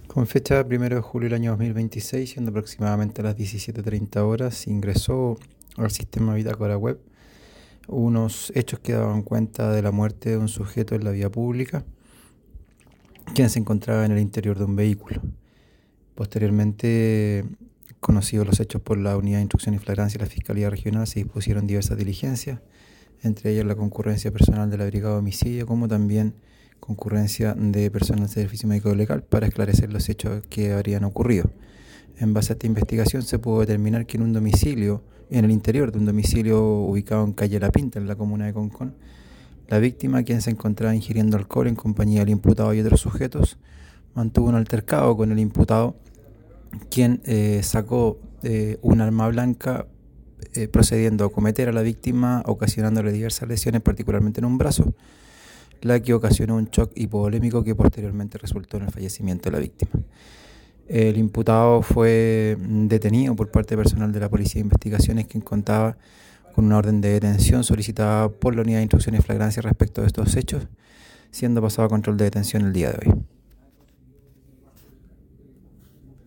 Con fecha 1 de julio del año 2026, siendo aproximadamente a las 17:30 horas, ingresó al sistema Bitácora Web unos hechos que daban cuenta de la muerte de un sujeto en la vía pública, quien se encontraba en el interior de un vehículo. Posteriormente, conocidos los hechos por la Unidad de Instrucción y Flagrancia de la Fiscalía Regional, se dispusieron diversas diligencias, entre ellas la concurrencia personal de la Brigada de Homicidio, como también concurrencia de personal del Servicio Médico Legal para esclarecer los hechos que habrían ocurrido. En base a esta investigación se pudo determinar que en el interior de un domicilio ubicado en calle La Pinta, en la comuna de Concón, la víctima, quien se encontraba ingiriendo alcohol en compañía del imputado y otros sujetos, mantuvo un altercado con el imputado, quien sacó un arma blanca, procediendo a cometer a la víctima, ocasionándole diversas lesiones, particularmente en un brazo, la que ocasionó un shock hipovolémico que posteriormente resultó en el fallecimiento de la víctima. El imputado fue detenido por parte de personal de la Policía de Investigaciones, quien contaba con una orden de detención solicitada por la Unidad de Instrucción y Flagrancia respecto de estos hechos, siendo pasado a control de detención el día de hoy.